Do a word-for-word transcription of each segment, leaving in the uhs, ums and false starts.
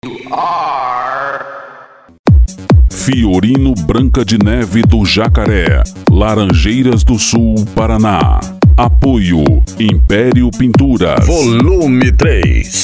Fiorino Branca de Neve do Jacaré, Laranjeiras do Sul, Paraná. Apoio Império Pinturas. Volume três.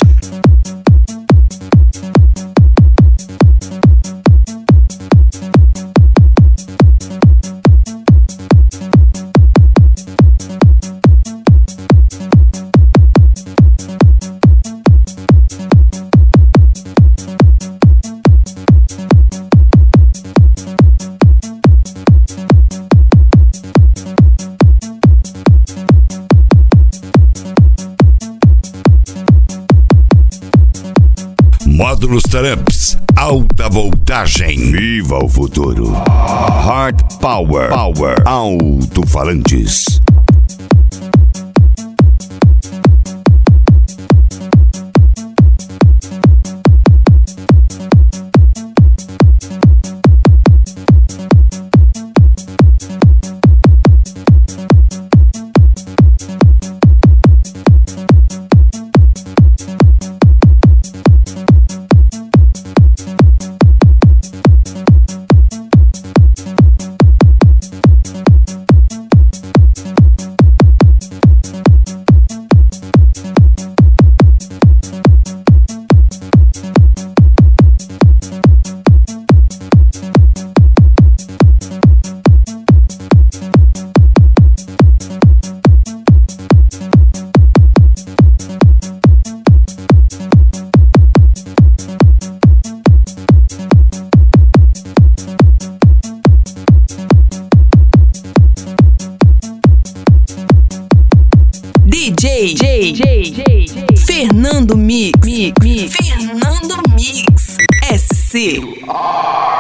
Módulos Tramps, alta voltagem, viva o futuro. Hard Power, Power, alto-falantes. D J, J, J, J, Fernando Mix, Mix, Mix, Fernando Mix, S C.